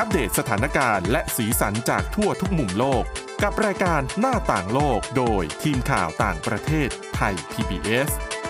อัปเดตสถานการณ์และสีสันจากทั่วทุกมุมโลกกับรายการหน้าต่างโลกโดยทีมข่าวต่างประเทศไทย PBS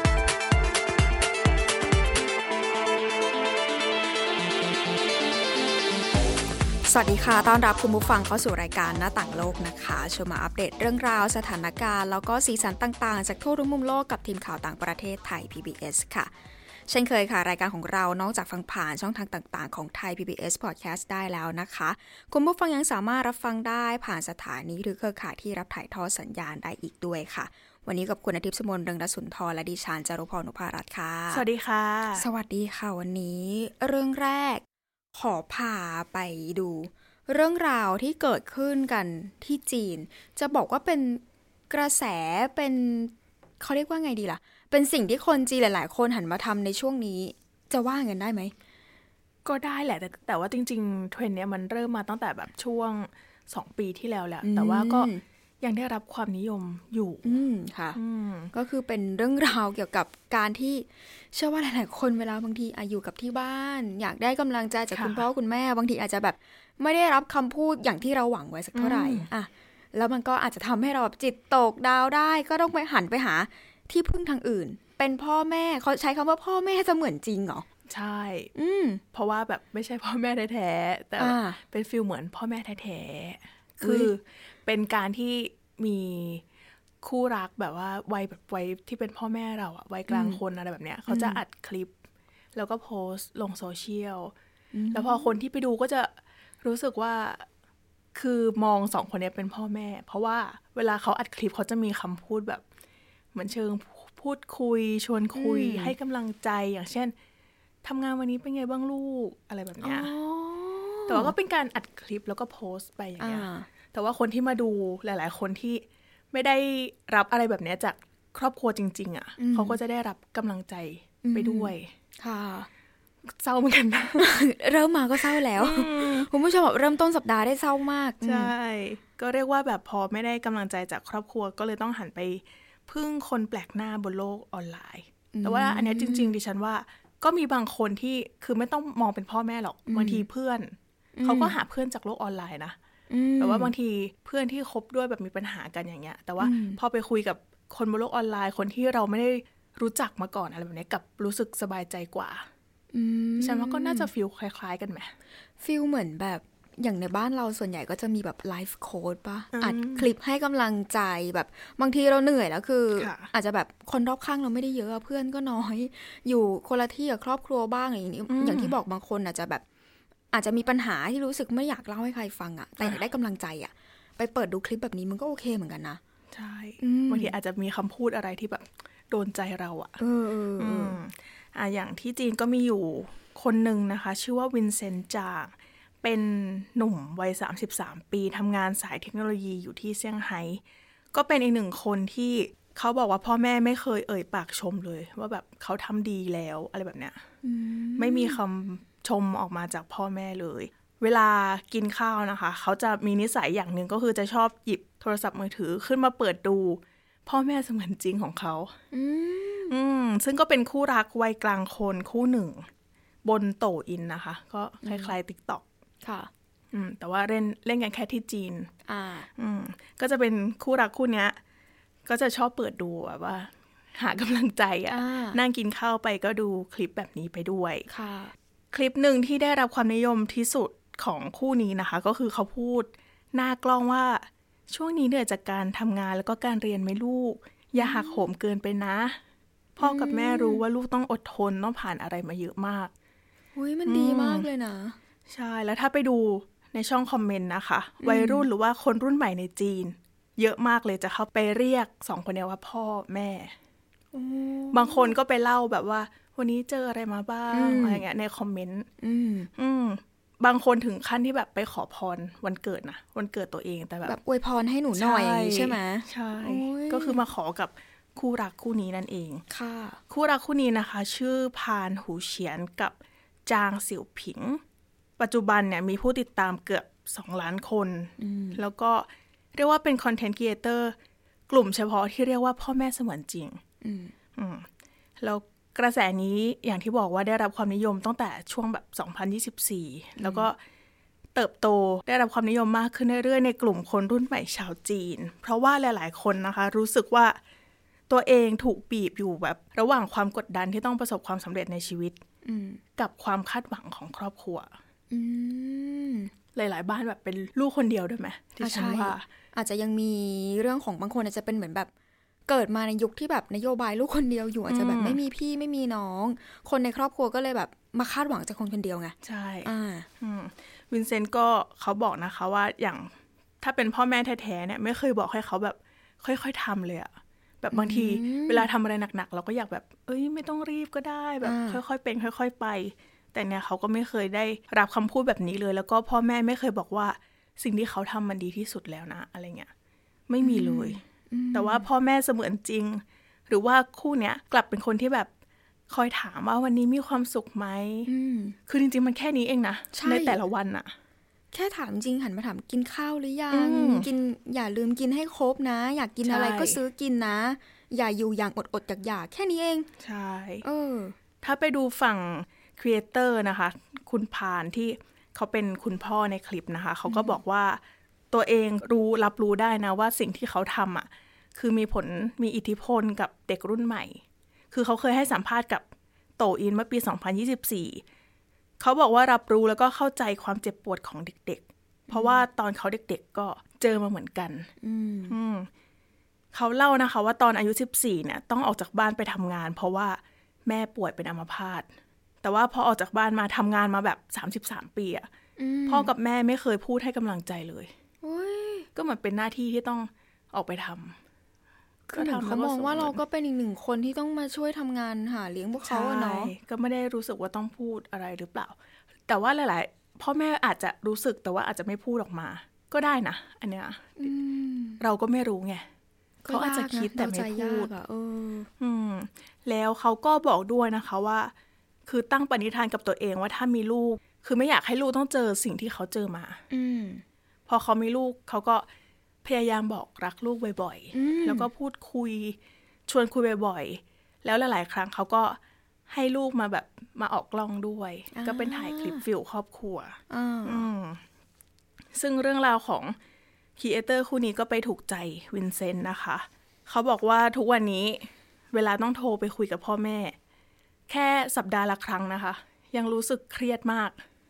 สวัสดีค่ะต้อนรับคุณผู้ฟังเข้าสู่รายการหน้าต่างโลกนะคะชวนมาอัปเดตเรื่องราวสถานการณ์แล้วก็สีสันต่างๆจากทั่วทุกมุมโลกกับทีมข่าวต่างประเทศไทย PBS ค่ะเช่นเคยค่ะรายการของเรานอกจากฟังผ่านช่องทางต่างๆของไทย PBS Podcast ได้แล้วนะคะคุณผู้ฟังยังสามารถรับฟังได้ผ่านสถานีหรือเครือข่ายที่รับถ่ายทอดสัญญาณได้อีกด้วยค่ะวันนี้กับคุณอาทิตย์ สมนต์ เรืองรสุนทรและดิฉันจารุพร นุภารัตน์ค่ะสวัสดีค่ะสวัสดีค่ะวันนี้เรื่องแรกขอพาไปดูเรื่องราวที่เกิดขึ้นกันที่จีนจะบอกว่าเป็นกระแสเป็นเขาเรียกว่าไงดีล่ะเป็นสิ่งที่คนจีนหลายๆคนหันมาทำในช่วงนี้จะว่ากันได้ไหมก็ได้แหละแต่ว่าจริงๆเทรนด์เนี้ยมันเริ่มมาตั้งแต่แบบช่วง2ปีที่แล้วแหละแต่ว่าก็ยังได้รับความนิยมอยู่ค่ะก็คือเป็นเรื่องราวเกี่ยวกับการที่เชื่อว่าหลายๆคนเวลาบางทีอยู่กับที่บ้านอยากได้กำลังใจจากคุณพ่อคุณแม่บางทีอาจจะแบบไม่ได้รับคำพูดอย่างที่เราหวังไว้สักเท่าไหร่แล้วมันก็อาจจะทำให้เราแบบจิตตกดาวได้ก็ต้องไปหันไปหาที่พึ่งทางอื่นเป็นพ่อแม่เขาใช้คำว่าพ่อแม่จะเหมือนจริงเหรอใช่เพราะว่าแบบไม่ใช่พ่อแม่แท้ๆแต่เป็นฟีลเหมือนพ่อแม่แท้ๆคือเป็นการที่มีคู่รักแบบว่าวัยที่เป็นพ่อแม่เราอะวัยกลางคนอะไรแบบเนี้ยเขาจะอัดคลิปแล้วก็โพสต์ลงโซเชียลแล้วพอคนที่ไปดูก็จะรู้สึกว่าคือมอง2คนนี้เป็นพ่อแม่เพราะว่าเวลาเขาอัดคลิปเขาจะมีคำพูดแบบเหมือนเชิงพูดคุยชวนคุยให้กำลังใจอย่างเช่นทำงานวันนี้เป็นไงบ้างลูกอะไรแบบเนี้ยแต่ว่าก็เป็นการอัดคลิปแล้วก็โพสต์ไปอย่างเงี้ยแต่ว่าคนที่มาดูหลายๆคนที่ไม่ได้รับอะไรแบบนี้จากครอบครัวจริงๆอ่ะเขาก็จะได้รับกำลังใจไปด้วยค่ะเศร้าเหมือนกันนะเริ่มมาก็เศร้าแล้วคุณผู้ชมเริ่มต้นสัปดาห์ได้เศร้ามากใช่ก็เรียกว่าแบบพอไม่ได้กำลังใจจากครอบครัวก็เลยต้องหันไปพึ่งคนแปลกหน้าบนโลกออนไลน์แต่ว่าอันนี้จริงๆดิฉันว่าก็มีบางคนที่คือไม่ต้องมองเป็นพ่อแม่หรอกบางทีเพื่อนเขาก็หาเพื่อนจากโลกออนไลน์นะแต่ว่าบางทีเพื่อนที่คบด้วยแบบมีปัญหากันอย่างเงี้ยแต่ว่าพอไปคุยกับคนบนโลกออนไลน์คนที่เราไม่ได้รู้จักมาก่อนอะไรแบบนี้กับรู้สึกสบายใจกว่าฉันว่าก็น่าจะฟีลคล้ายๆกันไหมฟีลเหมือนแบบอย่างในบ้านเราส่วนใหญ่ก็จะมีแบบไลฟ์โค้ดป่ะอัดคลิปให้กำลังใจแบบบางทีเราเหนื่อยแล้วคืออาจจะแบบคนรอบข้างเราไม่ได้เยอะเพื่อนก็น้อยอยู่คนละที่กับครอบครัวบ้างอย่างนี้อย่างที่บอกบางคนอาจจะแบบอาจจะมีปัญหาที่รู้สึกไม่อยากเล่าให้ใครฟังอ่ะแต่อยากได้กำลังใจอ่ะไปเปิดดูคลิปแบบนี้มันก็โอเคเหมือนกันนะใช่บางทีอาจจะมีคำพูดอะไรที่แบบโดนใจเราอ่ะอย่างที่จีนก็มีอยู่คนหนึ่งนะคะชื่อว่าวินเซนต์จางเป็นหนุ่มวัย33ปีทำงานสายเทคโนโลยีอยู่ที่เซี่ยงไฮ้ก็เป็นอีกหนึ่งคนที่เขาบอกว่าพ่อแม่ไม่เคยเอ่ยปากชมเลยว่าแบบเขาทำดีแล้วอะไรแบบเนี้ยไม่มีคำชมออกมาจากพ่อแม่เลยเวลากินข้าวนะคะเขาจะมีนิสัยอย่างหนึ่งก็คือจะชอบหยิบโทรศัพท์มือถือขึ้นมาเปิดดูพ่อแม่เสมือนจริงของเขาซึ่งก็เป็นคู่รักวัยกลางคนคู่หนึ่งบนโตอินนะคะก็คล้ายๆ TikTok ค่ะแต่ว่าเล่นกันแค่ที่จีนก็จะเป็นคู่รักคู่เนี้ยก็จะชอบเปิดดูแบบว่าหากำลังใจนั่งกินข้าวไปก็ดูคลิปแบบนี้ไปด้วยคลิปหนึ่งที่ได้รับความนิยมที่สุดของคู่นี้นะคะก็คือเขาพูดหน้ากล้องว่าช่วงนี้เหนื่อยจากการทำงานแล้วก็การเรียนไหมลูกอย่าหักโหมเกินไปนะพ่อกับแม่รู้ว่าลูกต้องอดทนต้องผ่านอะไรมาเยอะมากมันดีมากเลยนะใช่แล้วถ้าไปดูในช่องคอมเมนต์นะคะวัยรุ่นหรือว่าคนรุ่นใหม่ในจีนเยอะมากเลยจะเข้าไปเรียก2คนนี้ว่าพ่อแม่บางคนก็ไปเล่าแบบว่าวันนี้เจออะไรมาบ้างอะไรเงี้ยในคอมเมนต์บางคนถึงขั้นที่แบบไปขอพรวันเกิดนะวันเกิดตัวเองแต่แบบอวยพรให้หนูหน่อยใช่ไหมใช่ก็คือมาขอกับคู่รักคู่นี้นั่นเองค่ะคู่รักคู่นี้นะคะชื่อพานหูเฉียนกับจางสิวผิงปัจจุบันเนี่ยมีผู้ติดตามเกือบ2 ล้านคนแล้วก็เรียกว่าเป็นคอนเทนต์ครีเอเตอร์กลุ่มเฉพาะที่เรียกว่าพ่อแม่เสมือนจริงแล้วกระแสนี้อย่างที่บอกว่าได้รับความนิยมตั้งแต่ช่วงแบบ2024แล้วก็เติบโตได้รับความนิยมมากขึ้นเรื่อยๆในกลุ่มคนรุ่นใหม่ชาวจีนเพราะว่าหลายๆคนนะคะรู้สึกว่าตัวเองถูกบีบอยู่แบบระหว่างความกดดันที่ต้องประสบความสำเร็จในชีวิตกับความคาดหวังของครอบครัวหลายๆบ้านแบบเป็นลูกคนเดียวด้วยไหมที่ฉันว่าอาจจะยังมีเรื่องของบางคนอาจจะเป็นเหมือนแบบเกิดมาในยุคที่แบบนโยบายลูกคนเดียวอยู่อาจจะแบบไม่มีพี่ไม่มีน้องคนในครอบครัวก็เลยแบบมาคาดหวังจากคนคนเดียวไงใช่วินเซนต์ก็เขาบอกนะคะว่าอย่างถ้าเป็นพ่อแม่แท้ๆเนี่ยไม่เคยบอกให้เขาแบบค่อยๆทำเลยอะแบบบางทีเวลาทำอะไรหนักๆเราก็อยากแบบไม่ต้องรีบก็ได้แบบค่อยๆเป็นค่อยๆไปแต่เนี่ยเขาก็ไม่เคยได้รับคำพูดแบบนี้เลยแล้วก็พ่อแม่ไม่เคยบอกว่าสิ่งที่เขาทำมันดีที่สุดแล้วนะอะไรเงี้ยไม่มีเลยแต่ว่าพ่อแม่เสมือนจริงหรือว่าคู่เนี้ยกลับเป็นคนที่แบบคอยถามว่าวันนี้มีความสุขไหมคือจริงๆมันแค่นี้เองนะ ในแต่ละวันอะแค่ถามจริงหันมาถามกินข้าวหรือยังกินอย่าลืมกินให้ครบนะอยากกินอะไรก็ซื้อกินนะอย่าอยู่อย่างอดๆอยากแค่นี้เองใช่ถ้าไปดูฝั่งครีเอเตอร์นะคะคุณพานที่เขาเป็นคุณพ่อในคลิปนะคะเขาก็บอกว่าตัวเองรับรู้ได้นะว่าสิ่งที่เขาทำอ่ะคือมีอิทธิพลกับเด็กรุ่นใหม่คือเขาเคยให้สัมภาษณ์กับโตอินเมื่อปี2024เขาบอกว่ารับรู้แล้วก็เข้าใจความเจ็บปวดของเด็กๆเพราะว่าตอนเขาเด็กๆก็เจอมาเหมือนกันเขาเล่านะคะว่าตอนอายุ14เนี่ยต้องออกจากบ้านไปทำงานเพราะว่าแม่ป่วยเป็นอัมพาตแต่ว่าพอออกจากบ้านมาทำงานมาแบบ33ปีอะพ่อกับแม่ไม่เคยพูดให้กำลังใจเลยก็เหมือนเป็นหน้าที่ที่ต้องออกไปทำคือเขามองว่าเราก็เป็นอีกหนึ่งคนที่ต้องมาช่วยทำงานหาเลี้ยงพวกเขาเนาะก็ไม่ได้รู้สึกว่าต้องพูดอะไรหรือเปล่าแต่ว่าหลายๆพ่อแม่อาจจะรู้สึกแต่ว่าอาจจะไม่พูดออกมาก็ได้นะอันเนี้ยเราก็ไม่รู้ไงเขาอาจจะคิดแต่ไม่พูดแล้วเขาก็บอกด้วยนะคะว่าคือตั้งปณิธานกับตัวเองว่าถ้ามีลูกคือไม่อยากให้ลูกต้องเจอสิ่งที่เขาเจอมาพอเขามีลูกเขาก็พยายามบอกรักลูกบ่อยๆแล้วก็พูดคุยชวนคุยบ่อยๆแล้วหลายๆครั้งเขาก็ให้ลูกมาออกกล้องด้วยก็เป็นถ่ายคลิปฟิลครอบครัวซึ่งเรื่องราวของครีเอเตอร์คู่นี้ก็ไปถูกใจวินเซนต์นะคะเขาบอกว่าทุกวันนี้เวลาต้องโทรไปคุยกับพ่อแม่แค่สัปดาห์ละครั้งนะคะยังรู้สึกเครียดมาก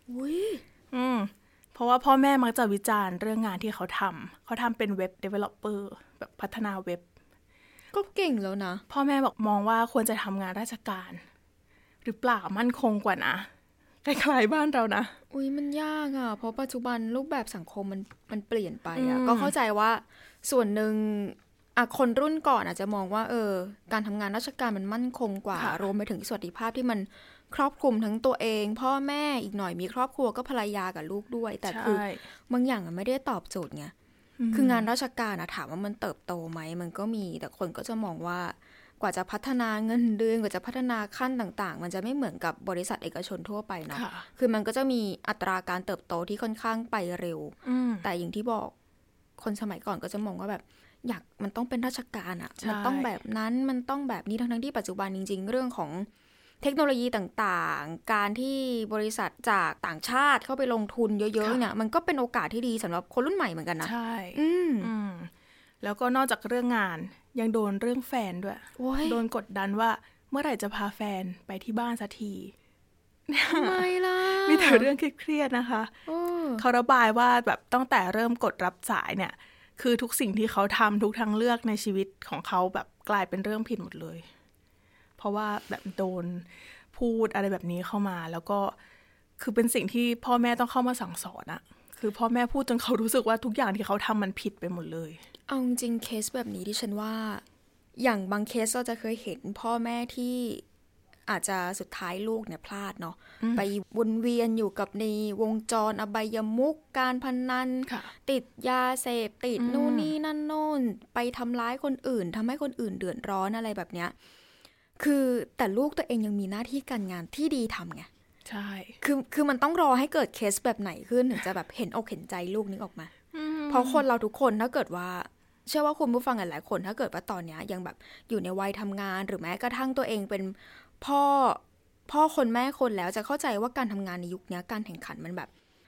เพราะว่าพ่อแม่มักจะวิจารณ์เรื่องงานที่เขาทำเป็นเว็บ developer แบบพัฒนาเว็บก็เก่งแล้วนะพ่อแม่บอกมองว่าควรจะทำงานราชการหรือเปล่ามั่นคงกว่านะคล้ายๆบ้านเรานะมันยากอ่ะเพราะปัจจุบันรูปแบบสังคมมันเปลี่ยนไปอ่ะก็เข้าใจว่าส่วนหนึ่งคนรุ่นก่อนอาจจะมองว่าการทำงานราชการมันมั่นคงกว่ารวมไปถึงสวัสดิภาพที่มันครอบคลุมทั้งตัวเองพ่อแม่อีกหน่อยมีครอบครัวก็ภรรยากับลูกด้วยแต่คือบางอย่างไม่ได้ตอบโจทย์ไงคืองานราชการถามว่ามันเติบโตไหมมันก็มีแต่คนก็จะมองว่ากว่าจะพัฒนาเงินเดือนกว่าจะพัฒนาขั้นต่างๆมันจะไม่เหมือนกับบริษัทเอกชนทั่วไปเนาะคือมันก็จะมีอัตราการเติบโตที่ค่อนข้างไปเร็วแต่อย่างที่บอกคนสมัยก่อนก็จะมองว่าแบบมันต้องเป็นราชการมันต้องแบบนั้นมันต้องแบบนี้ทั้งที่ปัจจุบันจริงๆเรื่องของเทคโนโลยีต่างๆการที่บริษัทจากต่างชาติเข้าไปลงทุนเยอะๆเนี่ยมันก็เป็นโอกาสที่ดีสำหรับคนรุ่นใหม่เหมือนกันนะใช่แล้วก็นอกจากเรื่องงานยังโดนเรื่องแฟนด้วยโดนกดดันว่าเมื่อไหร่จะพาแฟนไปที่บ้านสักทีทำไมล่ะมีแต่เรื่องเครียดๆนะคะเขาระบายว่าแบบตั้งแต่เริ่มกดรับสายเนี่ยคือทุกสิ่งที่เขาทำทุกทางเลือกในชีวิตของเขาแบบกลายเป็นเรื่องผิดหมดเลยเพราะว่าแบบโดนพูดอะไรแบบนี้เข้ามาแล้วก็คือเป็นสิ่งที่พ่อแม่ต้องเข้ามาสั่งสอนอะคือพ่อแม่พูดจนเขารู้สึกว่าทุกอย่างที่เขาทำมันผิดไปหมดเลยเอาจริงเคสแบบนี้ที่ฉันว่าอย่างบางเคสเราจะเคยเห็นพ่อแม่ที่อาจจะสุดท้ายลูกเนี่ยพลาดเนาะไปวนเวียนอยู่กับในวงจรอบายมุขการพนันติดยาเสพติดนู่นนี่นั่นโน่นไปทำร้ายคนอื่นทำให้คนอื่นเดือดร้อนอะไรแบบเนี้ยคือแต่ลูกตัวเองยังมีหน้าที่การงานที่ดีทำไงใช่คือมันต้องรอให้เกิดเคสแบบไหนขึ้นถึงจะแบบเห็นอกเห็นใจลูกนึกออกมาเพราะคนเราทุกคนถ้าเกิดว่าเชื่อว่าคุณผู้ฟังหลายคนถ้าเกิดว่าตอนนี้ยังแบบอยู่ในวัยทำงานหรือแม้กระทั่งตัวเองเป็นพ่อคนแม่คนแล้วจะเข้าใจว่าการทำงานในยุคนี้การแข่งขันมันแบบ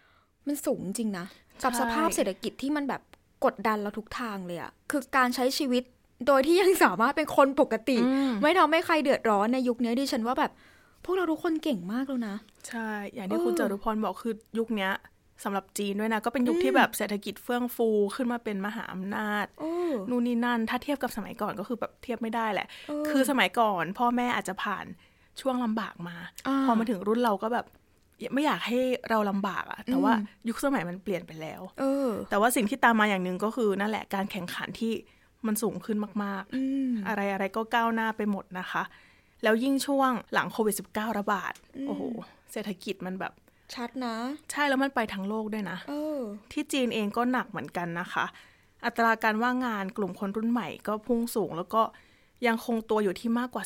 มันสูงจริงนะกับสภาพเศรษฐกิจที่มันแบบกดดันเราทุกทางเลยอะคือการใช้ชีวิตโดยที่ยังสามารถเป็นคนปกติไม่ทำให้ใครเดือดร้อนในยุคนี้ดิฉันว่าแบบพวกเราทุกคนเก่งมากแล้วนะใช่อย่างที่คุณจารุพรบอกคือยุคนี้สำหรับจีนด้วยนะก็เป็นยุคที่แบบเศรษฐกิจเฟื่องฟูขึ้นมาเป็นมหาอำนาจนู่นนี่นั่นถ้าเทียบกับสมัยก่อนก็คือแบบเทียบไม่ได้แหละคือสมัยก่อนพ่อแม่อาจจะผ่านช่วงลำบากมาพอมาถึงรุ่นเราก็แบบไม่อยากให้เราลำบากอะแต่ว่ายุคสมัยมันเปลี่ยนไปแล้วแต่ว่าสิ่งที่ตามมาอย่างนึงก็คือนั่นแหละการแข่งขันที่มันสูงขึ้นมากๆอะไรก็ก้าวหน้าไปหมดนะคะแล้วยิ่งช่วงหลังโควิด -19 ระบาดโอ้โหเศรษฐกิจมันแบบชัดนะใช่แล้วมันไปทั้งโลกด้วยนะที่จีนเองก็หนักเหมือนกันนะคะอัตราการว่างงานกลุ่มคนรุ่นใหม่ก็พุ่งสูงแล้วก็ยังคงตัวอยู่ที่มากกว่า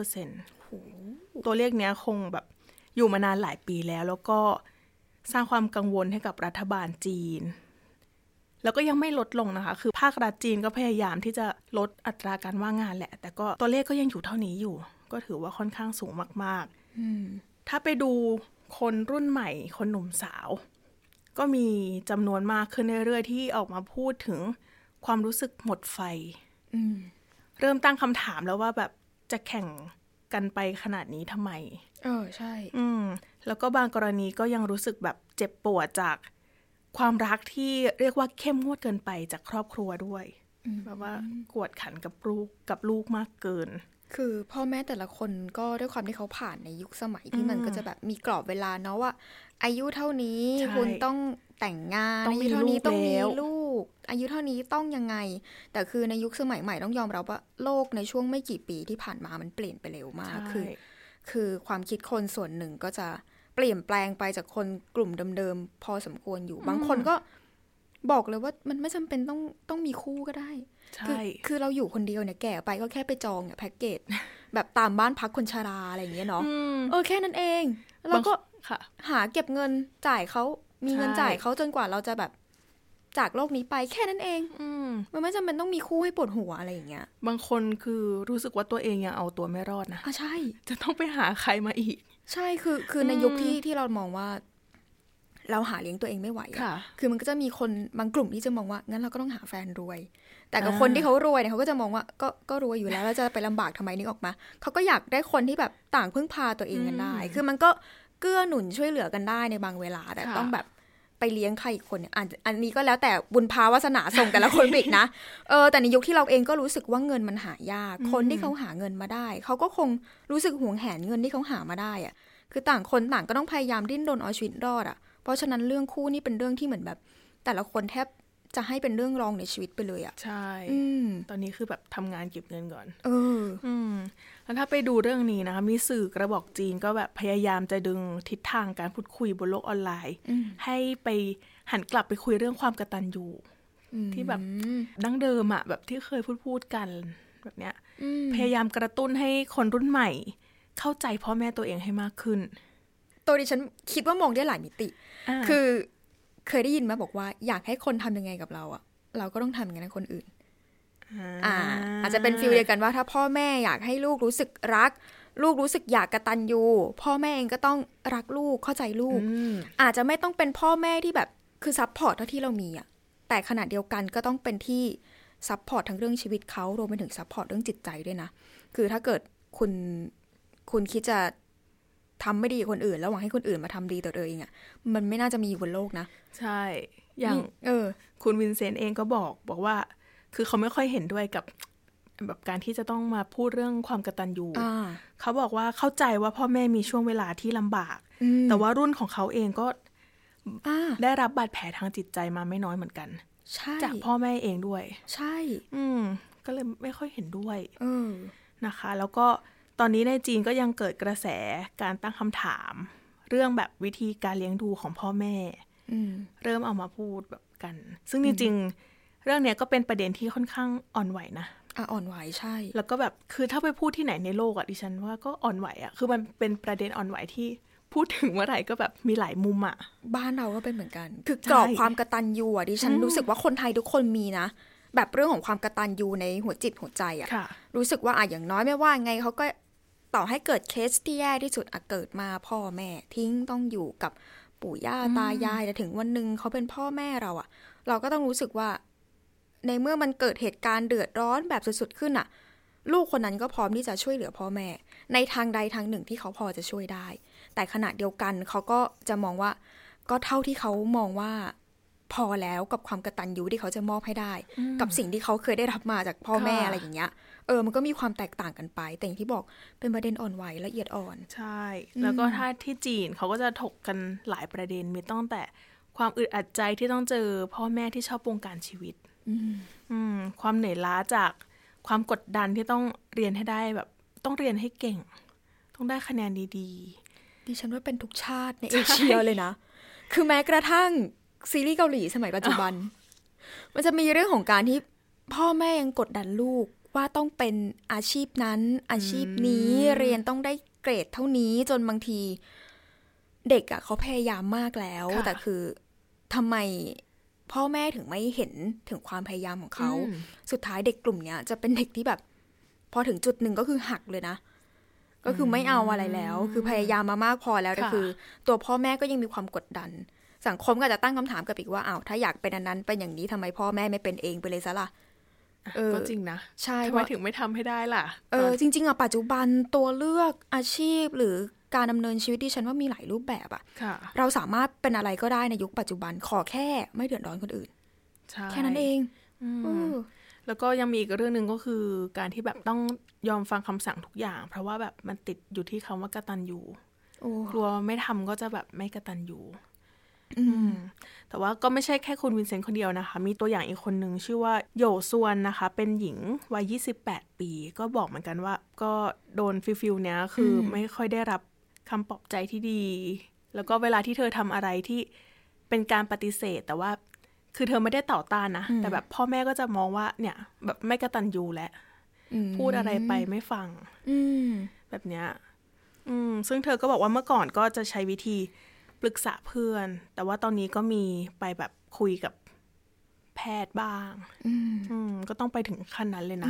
15% ตัวเลขเนี้ยคงแบบอยู่มานานหลายปีแล้วก็สร้างความกังวลให้กับรัฐบาลจีนแล้วก็ยังไม่ลดลงนะคะคือภาครัฐจีนก็พยายามที่จะลดอัตราการว่างงานแหละแต่ก็ตัวเลขก็ยังอยู่เท่านี้อยู่ก็ถือว่าค่อนข้างสูงมากๆถ้าไปดูคนรุ่นใหม่คนหนุ่มสาวก็มีจำนวนมากขึ้นเรื่อยๆที่ออกมาพูดถึงความรู้สึกหมดไฟเริ่มตั้งคำถามแล้วว่าแบบจะแข่งกันไปขนาดนี้ทำไมใช่แล้วก็บางกรณีก็ยังรู้สึกแบบเจ็บปวดจากความรักที่เรียกว่าเข้มงวดเกินไปจากครอบครัวด้วยแบบว่ากวดขันกับลูกมากเกินคือพ่อแม่แต่ละคนก็ด้วยความที่เขาผ่านในยุคสมัยที่มันก็จะแบบมีกรอบเวลาเนาะว่าอายุเท่านี้คุณต้องแต่งงานอายุเท่านี้ต้องมีลูกอายุเท่านี้ต้องยังไงแต่คือในยุคสมัยใหม่ต้องยอมรับว่าโลกในช่วงไม่กี่ปีที่ผ่านมามันเปลี่ยนไปเร็วมากคือความคิดคนส่วนหนึ่งก็จะเปลี่ยนแปลงไปจากคนกลุ่มเดิมๆพอสมควรอยู่บางคนก็บอกเลยว่ามันไม่จำเป็นต้องมีคู่ก็ได้คือเราอยู่คนเดียวเนี่ยแก่ไปก็แค่ไปจองเนี่ยแพ็กเกจแบบตามบ้านพักคนชราอะไรอย่างเงี้ยเนาะแค่นั้นเองแล้วก็หาเก็บเงินจ่ายเขามีเงินจ่ายเขาจนกว่าเราจะแบบจากโลกนี้ไปแค่นั้นเองมันไม่จำเป็นต้องมีคู่ให้ปวดหัวอะไรอย่างเงี้ยบางคนคือรู้สึกว่าตัวเองยังเอาตัวไม่รอดนะใช่จะต้องไปหาใครมาอีกใช่คือในยุคที่เรามองว่าเราหาเลี้ยงตัวเองไม่ไหวคือมันก็จะมีคนบางกลุ่มที่จะมองว่างั้นเราก็ต้องหาแฟนรวยแต่กับคนที่เขารวยเนี่ยเขาก็จะมองว่าก็รวยอยู่แล้วจะไปลำบากทำไมนึกออกมาเขาก็อยากได้คนที่แบบต่างพึ่งพาตัวเองกันได้คือมันก็เกื้อหนุนช่วยเหลือกันได้ในบางเวลาแต่ต้องแบบไปเลี้ยงใครอีกคนเนี่ยอันนี้ก็แล้วแต่บุญภาวาสนาส่งแต่ละคนอีกนะแต่ในยุคที่เราเองก็รู้สึกว่าเงินมันหายากคนที่เขาหาเงินมาได้เขาก็คงรู้สึกหวงแหนเงินที่เขาหามาได้อะคือต่างคนต่างก็ต้องพยายามดิ้นรนเอาชีวิตรอดอ่ะเพราะฉะนั้นเรื่องคู่นี่เป็นเรื่องที่เหมือนแบบแต่ละคนแทบจะให้เป็นเรื่องรองในชีวิตไปเลยอ่ะใช่ตอนนี้คือแบบทำงานเก็บเงินก่อนแล้วถ้าไปดูเรื่องนี้นะคะมีสื่อกระบอกจีนก็แบบพยายามจะดึงทิศทางการพูดคุยบนโลกออนไลน์ให้ไปหันกลับไปคุยเรื่องความกตัญญูที่แบบดั้งเดิมอ่ะแบบที่เคยพูดกันแบบเนี้ยพยายามกระตุ้นให้คนรุ่นใหม่เข้าใจพ่อแม่ตัวเองให้มากขึ้นตัวดิฉันคิดว่ามองได้หลายมิติคือเคยได้ยินไหมบอกว่าอยากให้คนทำยังไงกับเราอ่ะเราก็ต้องทำอย่างนั้นกับคนอื่นอาจจะเป็นฟีลเดียวกันว่าถ้าพ่อแม่อยากให้ลูกรู้สึกรักลูกรู้สึกอยากกตัญญูพ่อแม่เองก็ต้องรักลูกเข้าใจลูกอาจจะไม่ต้องเป็นพ่อแม่ที่แบบคือซัพพอร์ตเท่าที่เรามีอ่ะแต่ขณะเดียวกันก็ต้องเป็นที่ซัพพอร์ตทั้งเรื่องชีวิตเขารวมไปถึงซัพพอร์ตเรื่องจิตใจด้วยนะคือถ้าเกิดคุณคิดจะทำไม่ดีคนอื่นแล้วหวังให้คนอื่นมาทำดีต่อตัวเองอ่ะมันไม่น่าจะมีอยู่บนโลกนะใช่อย่างคุณวินเซนต์เองก็บอกว่าคือเขาไม่ค่อยเห็นด้วยกับแบบการที่จะต้องมาพูดเรื่องความกตัญญูเขาบอกว่าเข้าใจว่าพ่อแม่มีช่วงเวลาที่ลำบากแต่ว่ารุ่นของเขาเองก็ได้รับบาดแผลทางจิตใจมาไม่น้อยเหมือนกันจากพ่อแม่เองด้วยใช่ก็เลยไม่ค่อยเห็นด้วยนะคะแล้วก็ตอนนี้ในจีนก็ยังเกิดกระแสการตั้งคำถามเรื่องแบบวิธีการเลี้ยงดูของพ่อแม่เริ่มเอามาพูดแบบกันซึ่งจริงๆเรื่องนี้ก็เป็นประเด็นที่ค่อนข้างอ่อนไหวนะอ่อนไหวใช่แล้วก็แบบคือถ้าไปพูดที่ไหนในโลกดิฉันว่าก็อ่อนไหวคือมันเป็นประเด็นอ่อนไหวที่พูดถึงเมื่อไหร่ก็แบบมีหลายมุมบ้านเราก็เป็นเหมือนกันคือกรอบความกตัญญูดิฉันรู้สึกว่าคนไทยทุกคนมีนะแบบเรื่องของความกตัญญูในหัวจิตหัวใจรู้สึกว่าอย่างน้อยไม่ว่าไงเขาก็ต่อให้เกิดเคสที่แย่ที่สุดเกิดมาพ่อแม่ทิ้งต้องอยู่กับปู่ย่าตายายแต่ถึงวันนึงเขาเป็นพ่อแม่เราอะเราก็ต้องรู้สึกว่าในเมื่อมันเกิดเหตุการณ์เดือดร้อนแบบสุดๆขึ้นอะลูกคนนั้นก็พร้อมที่จะช่วยเหลือพ่อแม่ในทางใดทางหนึ่งที่เขาพอจะช่วยได้แต่ขณะเดียวกันเขาก็จะมองว่าก็เท่าที่เขามองว่าพอแล้วกับความกตัญญูที่เขาจะมอบให้ได้กับสิ่งที่เขาเคยได้รับมาจากพ่อแม่อะไรอย่างเงี้ยมันก็มีความแตกต่างกันไปแต่อย่างที่บอกเป็นประเด็นอ่อนไหวละเอียดอ่อนใช่แล้วก็ถ้าที่จีนเขาก็จะถกกันหลายประเด็นมีตั้งแต่ความอึดอัดใจที่ต้องเจอพ่อแม่ที่ชอบวงการชีวิตความเหนื่อยล้าจากความกดดันที่ต้องเรียนให้ได้แบบต้องเรียนให้เก่งต้องได้คะแนนดีๆดิฉันว่าเป็นทุกชาติในเอเชียเลยนะคือแม้กระทั่งซีรีส์เกาหลีสมัยปัจจุบันมันจะมีเรื่องของการที่พ่อแม่ยังกดดันลูกว่าต้องเป็นอาชีพนั้นอาชีพนี้เรียนต้องได้เกรดเท่านี้จนบางทีเด็กเขาพยายามมากแล้วแต่คือทำไมพ่อแม่ถึงไม่เห็นถึงความพยายามของเขาสุดท้ายเด็กกลุ่มนี้จะเป็นเด็กที่แบบพอถึงจุดหนึ่งก็คือหักเลยนะก็คือไม่เอาอะไรแล้วคือพยายามมามากพอแล้วแต่คือตัวพ่อแม่ก็ยังมีความกดดันสังคมก็จะตั้งคำถามกับอีกว่าถ้าอยากเป็นอันนั้นเป็นอย่างนี้ทำไมพ่อแม่ไม่เป็นเองไปเลยซะล่ะก็จริงนะใช่ทำไมถึงไม่ทำให้ได้ล่ะจริงๆปัจจุบันตัวเลือกอาชีพหรือการดำเนินชีวิตดิฉันว่ามีหลายรูปแบบเราสามารถเป็นอะไรก็ได้ในยุคปัจจุบันขอแค่ไม่เดือดร้อนคนอื่นแค่นั้นเองแล้วก็ยังมีอีกเรื่องนึงก็คือการที่แบบต้องยอมฟังคำสั่งทุกอย่างเพราะว่าแบบมันติดอยู่ที่คำว่ากตัญญูกลัวไม่ทำก็จะแบบไม่กตัญญูแต่ว่าก็ไม่ใช่แค่คุณวินเซนต์คนเดียวนะคะมีตัวอย่างอีกคนนึงชื่อว่าโหย่ซวนนะคะเป็นหญิงวัย28 ปีก็บอกเหมือนกันว่าก็โดนฟิลเนี้ยคือไม่ค่อยได้รับคำปลอบใจที่ดีแล้วก็เวลาที่เธอทำอะไรที่เป็นการปฏิเสธแต่ว่าคือเธอไม่ได้ต่อต้านนะแต่แบบพ่อแม่ก็จะมองว่าเนี่ยแบบไม่กตัญญูและพูดอะไรไปไม่ฟังแบบเนี้ยซึ่งเธอก็บอกว่าเมื่อก่อนก็จะใช้วิธีปรึกษาเพื่อนแต่ว่าตอนนี้ก็มีไปแบบคุยกับแพทย์บ้างก็ต้องไปถึงขั้นนั้นเลยนะ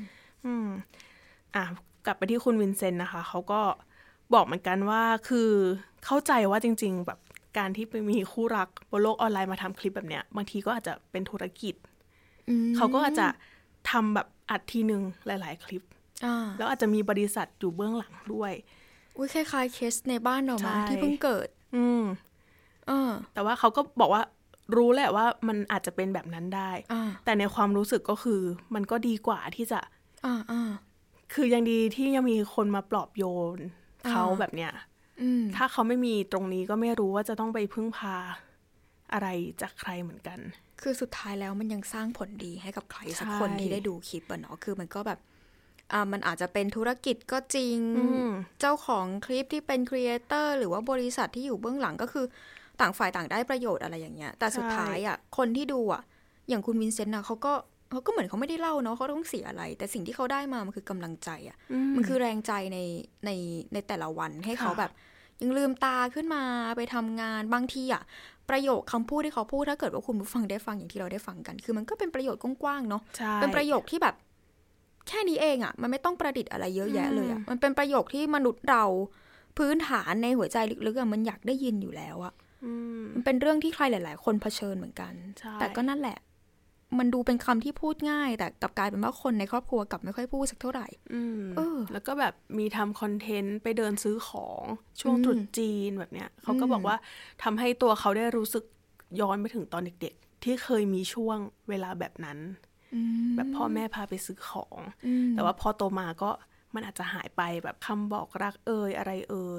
กลับไปที่คุณวินเซนต์นะคะเขาก็บอกเหมือนกันว่าคือเข้าใจว่าจริงๆแบบการที่ไปมีคู่รักบนโลกออนไลน์มาทำคลิปแบบเนี้ยบางทีก็อาจจะเป็นธุรกิจเขาก็อาจจะทำแบบอัดทีนึงหลายๆคลิปแล้วอาจจะมีบริษัทอยู่เบื้องหลังด้วยคล้ายๆเคสในบ้านเรามาที่เพิ่งเกิดแต่ว่าเขาก็บอกว่ารู้แหละว่ามันอาจจะเป็นแบบนั้นได้แต่ในความรู้สึกก็คือมันก็ดีกว่าที่จะคือยังดีที่ยังมีคนมาปลอบโยนเขาแบบเนี้ยถ้าเขาไม่มีตรงนี้ก็ไม่รู้ว่าจะต้องไปพึ่งพาอะไรจากใครเหมือนกันคือสุดท้ายแล้วมันยังสร้างผลดีให้กับใครสักคนที่ได้ดูคลิปเนาะคือมันก็แบบมันอาจจะเป็นธุรกิจก็จริงเจ้าของคลิปที่เป็นครีเอเตอร์หรือว่าบริษัทที่อยู่เบื้องหลังก็คือต่างฝ่ายต่างได้ประโยชน์อะไรอย่างเงี้ยแต่สุดท้ายคนที่ดูอย่างคุณวินเซนต์เขาก็เหมือนเขาไม่ได้เล่าเนาะเขาต้องเสียอะไรแต่สิ่งที่เขาได้มามันคือกำลังใจมันคือแรงใจในแต่ละวันให้เขาแบบยังลืมตาขึ้นมาไปทำงานบางทีประโยคคำพูดที่เขาพูดถ้าเกิดว่าคุณผู้ฟังได้ฟังอย่างที่เราได้ฟังกันคือมันก็เป็นประโยชน์กว้างๆเนาะเป็นประโยคที่แบบแค่นี้เองมันไม่ต้องประดิษฐ์อะไรเยอะแยะเลยมันเป็นประโยคที่มนุษย์เราพื้นฐานในหัวใจลึกๆมันอยากได้ยินอยู่แล้วมันเป็นเรื่องที่ใครหลายๆคนเผชิญเหมือนกันแต่ก็นั่นแหละมันดูเป็นคำที่พูดง่ายแต่กลับกลายเป็นว่าคนในครอบครัวกลับไม่ค่อยพูดสักเท่าไหร่แล้วก็แบบมีทำคอนเทนต์ไปเดินซื้อของช่วงตรุษจีนแบบเนี้ยเขาก็บอกว่าทำให้ตัวเขาได้รู้สึกย้อนไปถึงตอนเด็กๆที่เคยมีช่วงเวลาแบบนั้นแบบพ่อแม่พาไปซื้อของแต่ว่าพอโตมาก็มันอาจจะหายไปแบบคำบอกรักอะไร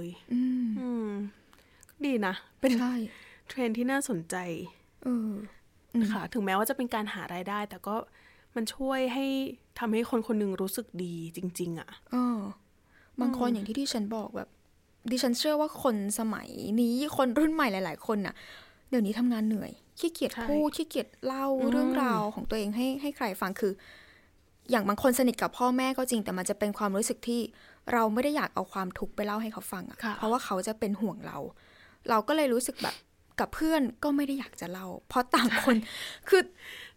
ดีนะเป็นเทรนด์ที่น่าสนใจค่ะถึงแม้ว่าจะเป็นการหารายได้แต่ก็มันช่วยให้ทำให้คนคนหนึ่งรู้สึกดีจริงๆบางคนอย่างที่ดิฉันบอกแบบดิฉันเชื่อว่าคนสมัยนี้คนรุ่นใหม่หลายๆคนเดี๋ยวนี้ทำงานเหนื่อยขี้เกียจพูดขี้เกียจเล่าเรื่องราวของตัวเองให้ใครฟังคืออย่างบางคนสนิทกับพ่อแม่ก็จริงแต่มันจะเป็นความรู้สึกที่เราไม่ได้อยากเอาความทุกข์ไปเล่าให้เขาฟังเพราะว่าเขาจะเป็นห่วงเราก็เลยรู้สึกแบบกับเพื่อนก็ไม่ได้อยากจะเล่าเพราะต่างคน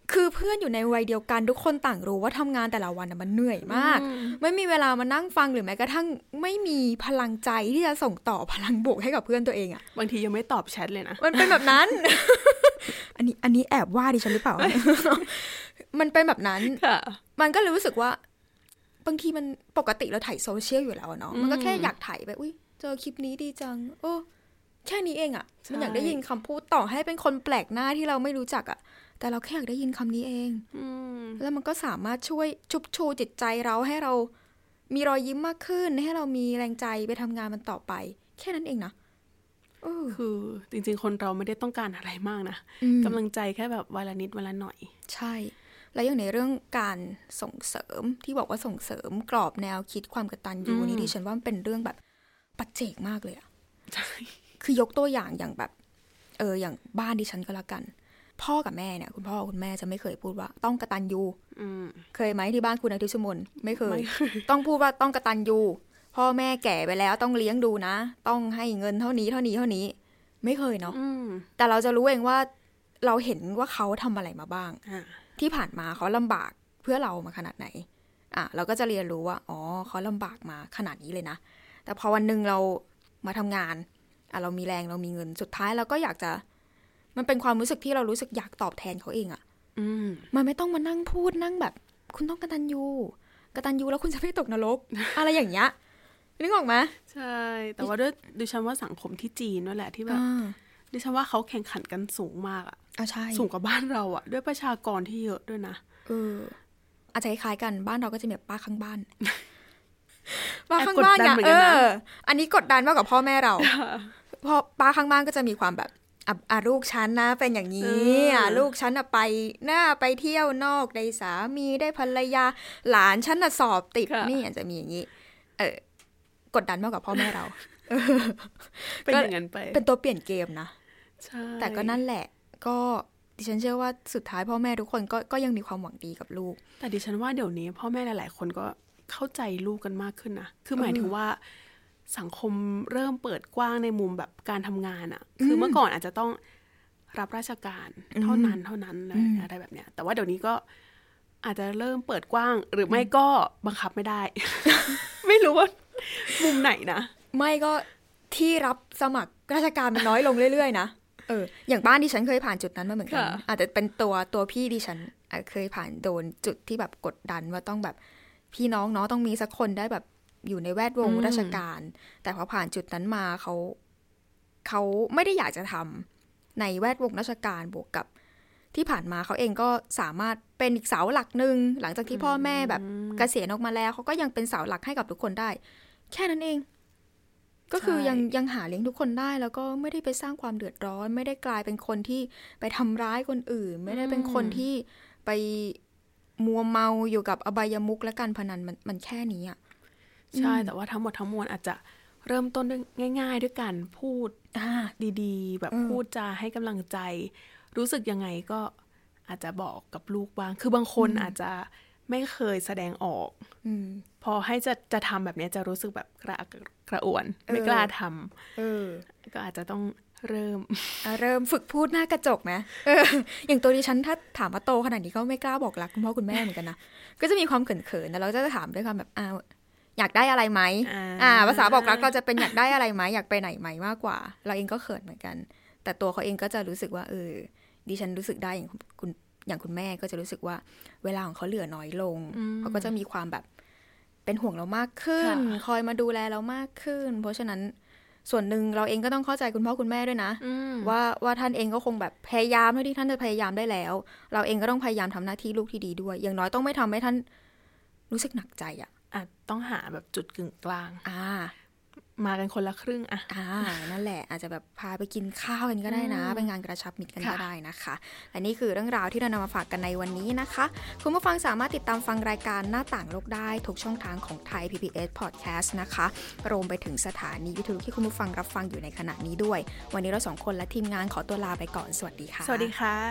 คือเพื่อนอยู่ในวัยเดียวกันทุกคนต่างรู้ว่าทำงานแต่ละวันมันเหนื่อยมากไม่มีเวลามานั่งฟังหรือแม้กระทั่งไม่มีพลังใจที่จะส่งต่อพลังบวกให้กับเพื่อนตัวเองอ่ะบางทียังไม่ตอบแชทเลยนะมันเป็นแบบนั้น อันนี้แอบว่าดิฉันหรือเปล่า มันเป็นแบบนั้นมันก็เลยรู้สึกว่าบางทีมันปกติเราถ่ายโซเชียลอยู่แล้วเนาะมันก็แค่อยากถ่ายไปอุ้ยเจอคลิปนี้ดีจังโอ้แค่นี้เองอ่ะมันอยากได้ยินคำพูดต่อให้เป็นคนแปลกหน้าที่เราไม่รู้จักอ่ะแต่เราแค่อยากได้ยินคำนี้เองแล้วมันก็สามารถช่วยชุบชูจิตใจเราให้เรามีรอยยิ้มมากขึ้นให้เรามีแรงใจไปทำงานมันต่อไปแค่นั้นเองนะคือจริงๆคนเราไม่ได้ต้องการอะไรมากนะกำลังใจแค่แบบวันละนิดวันละหน่อยใช่แล้วอย่างในเรื่องการส่งเสริมที่บอกว่าส่งเสริมกรอบแนวคิดความกตัญญูนี่ดิฉันว่ามันเป็นเรื่องแบบปัจเจกมากเลยอ่ะใช่คือยกตัวอย่างแบบอย่างบ้านดิฉันก็แล้วกันพ่อกับแม่เนี่ยคุณพ่อคุณแม่จะไม่เคยพูดว่าต้องกตัญญูเคยไหมที่บ้านคุณอาทิตย์ชมนไม่เคยต้องพูดว่าต้องกตัญญูพ่อแม่แก่ไปแล้วต้องเลี้ยงดูนะต้องให้เงินเท่านี้ไม่เคยเนาะแต่เราจะรู้เองว่าเราเห็นว่าเขาทำอะไรมาบ้างที่ผ่านมาเขาลำบากเพื่อเรามาขนาดไหนเราก็จะเรียนรู้ว่าอ๋อเขาลำบากมาขนาดนี้เลยนะแต่พอวันนึงเรามาทำงานเรามีแรงเรามีเงินสุดท้ายเราก็อยากจะมันเป็นความรู้สึกที่เรารู้สึกอยากตอบแทนเขาเองอ่ะมันไม่ต้องมานั่งพูดนั่งแบบคุณต้องกตัญญูแล้วคุณจะไม่ตกนรก อะไรอย่างเงี้ยนึกออกไหมใช่แต่ว่าด้วยดิฉันว่าสังคมที่จีนนั่นแหละที่แบบดิฉันว่าเขาแข่งขันกันสูงมากอ่ะใช่สูงกว่าบ้านเราอ่ะด้วยประชากรที่เยอะด้วยนะอาจจะคล้ายกันบ้านเราก็จะมีป้าข้างบ้านป้าข้างบ้านเนี่ยอันนี้กดดันมากกว่าพ่อแม่เราพอป้าข้างบ้านก็จะมีความแบบลูกฉันนะเป็นอย่างนี้ลูกฉันไปเที่ยวนอกได้สามีได้ภรรยาหลานฉันสอบติดนี่อาจจะมีอย่างนี้กดดันมากกว่าพ่อแม่เราเป็นอย่างนั้นไปเป็นตัวเปลี่ยนเกมนะแต่ก็นั่นแหละก็ดิฉันเชื่อว่าสุดท้ายพ่อแม่ทุกคนก็ยังมีความหวังดีกับลูกแต่ดิฉันว่าเดี๋ยวนี้พ่อแม่หลายๆคนก็เข้าใจลูกกันมากขึ้นนะคือหมายถึงว่าสังคมเริ่มเปิดกว้างในมุมแบบการทำงานอ่ะคือเมื่อก่อนอาจจะต้องรับราชการเท่านั้นอะไรแบบเนี้ยแต่ว่าเดี๋ยวนี้ก็อาจจะเริ่มเปิดกว้างหรือไม่ก็บังคับไม่ได้ ไม่รู้ว่ามุมไหนนะไม่ก็ที่รับสมัครราชการมันน้อยลงเรื่อยๆนะอย่างบ้านดิฉันเคยผ่านจุดนั้นมาเหมือนกันอาจจะเป็นตัวพี่ดิฉันเคยผ่านโดนจุดที่แบบกดดันว่าต้องแบบพี่น้องเนาะต้องมีสักคนได้แบบอยู่ในแวดวงราชการแต่พอผ่านจุดนั้นมาเขาไม่ได้อยากจะทำในแวดวงราชการบวกกับที่ผ่านมาเขาเองก็สามารถเป็นอีกเสาหลักนึงหลังจากที่พ่อแม่แบบเกษียณออกมาแล้วเขาก็ยังเป็นเสาหลักให้กับทุกคนได้แค่นั้นเองก็คือยังหาเลี้ยงทุกคนได้แล้วก็ไม่ได้ไปสร้างความเดือดร้อนไม่ได้กลายเป็นคนที่ไปทำร้ายคนอื่นไม่ได้เป็นคนที่ไปมัวเมาอยู่กับอบายมุขและการพนันมันแค่นี้อ่ะใช่แต่ว่าทั้งหมดทั้งมวลอาจจะเริ่มต้นด้วยง่ายๆด้วยการพูดดีๆแบบพูดจาให้กำลังใจรู้สึกยังไงก็อาจจะบอกกับลูกบ้างคือบางคนอาจจะไม่เคยแสดงออกพอให้จะทำแบบนี้จะรู้สึกแบบกระอ่วนไม่กล้าทำก็อาจจะต้องเริ่มฝึกพูดหน้ากระจกไหมอย่างตัวดิฉันถ้าถามว่าโตขนาดนี้ก็ไม่กล้าบอกรักคุณพ่อคุณแม่เหมือนกันนะก็จะมีความเขินๆแต่เราจะถามด้วยความแบบอยากได้อะไรไหมภาษาบอกรักเราจะเป็นอยากได้อะไรไหมอยากไปไหนไหมมากกว่าเราเองก็เขินเหมือนกันแต่ตัวเขาเองก็จะรู้สึกว่าดิฉันรู้สึกได้อย่างคุณแม่ก็จะรู้สึกว่าเวลาของเขาเหลือน้อยลงเขาก็จะมีความแบบเป็นห่วงเรามากขึ้นคอยมาดูแลเรามากขึ้นเพราะฉะนั้นส่วนหนึ่งเราเองก็ต้องเข้าใจคุณพ่อคุณแม่ด้วยนะว่าท่านเองก็คงแบบพยายามเท่าที่ท่านจะพยายามได้แล้วเราเองก็ต้องพยายามทำหน้าที่ลูกที่ดีด้วยอย่างน้อยต้องไม่ทำให้ท่านรู้สึกหนักใจต้องหาแบบจุดกึ่งกลางมากันคนละครึ่งนั่นแหละอาจจะแบบพาไปกินข้าวกันก็ได้นะเป็นงานกระชับมิตรกันก็ได้นะคะและนี่คือเรื่องราวที่เรานำมาฝากกันในวันนี้นะคะคุณผู้ฟังสามารถติดตามฟังรายการหน้าต่างโลกได้ทุกช่องทางของไทย PBS Podcast นะคะรวมไปถึงสถานีวิทยุที่คุณผู้ฟังรับฟังอยู่ในขณะนี้ด้วยวันนี้เรา2คนและทีมงานขอตัวลาไปก่อนสวัสดีค่ะสวัสดีค่ะ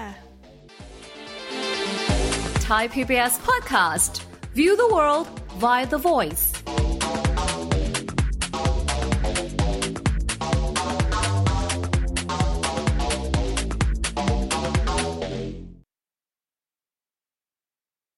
Thai PBS Podcast View the world via the voice